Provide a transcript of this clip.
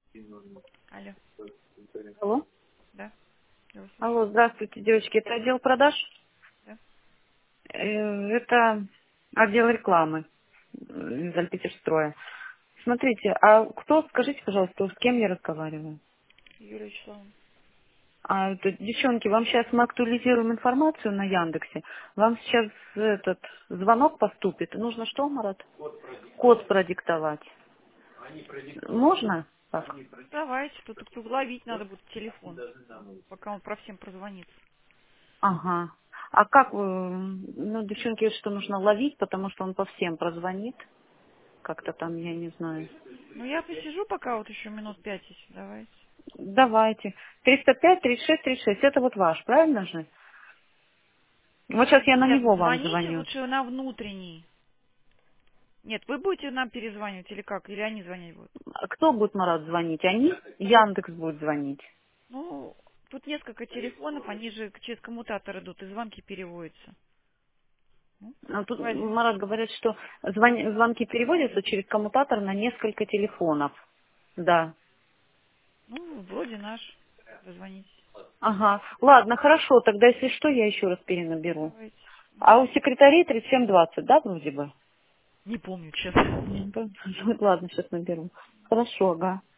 Алло, Алло. да, я вас слушаю. Алло, здравствуйте, девочки. Это отдел продаж? Да. Это отдел рекламы из Альпетерстроя. Смотрите, а кто, скажите, пожалуйста, с кем я разговариваю? Юлия Вячеславовна. Девчонки, вам сейчас мы актуализируем информацию на Яндексе. Вам сейчас этот звонок поступит. Нужно что, Марат? Код продиктовать. Можно? Так. Давайте, тут ловить надо будет телефон, пока он про всем прозвонится. Ага. А как вы, ну, девчонки, что нужно ловить, потому что он по всем прозвонит. Как-то там, я не знаю. Ну, я посижу пока вот еще минут 5 если давайте. Давайте. 305, 36, 36. Это вот ваш, правильно же? Вот сейчас я на Нет, него вам звоните звоню. лучше на внутренний. Нет, вы будете нам перезванивать или как? Или они звонить будут? А кто будет, Марат, звонить? Они? Яндекс будет звонить. Ну, тут несколько телефонов, они же через коммутатор идут, и звонки переводятся. Ну, А тут, возьмем. Марат, говорит, что звонки переводятся через коммутатор на несколько телефонов. Да. Ну, вроде наш. Дозвонитесь. Ага. Ладно, хорошо. Тогда, если что, я еще раз перенаберу. Давайте. А у секретарей 3720, да, вроде бы? Не помню, честно. Ладно, сейчас наберу. Хорошо, ага.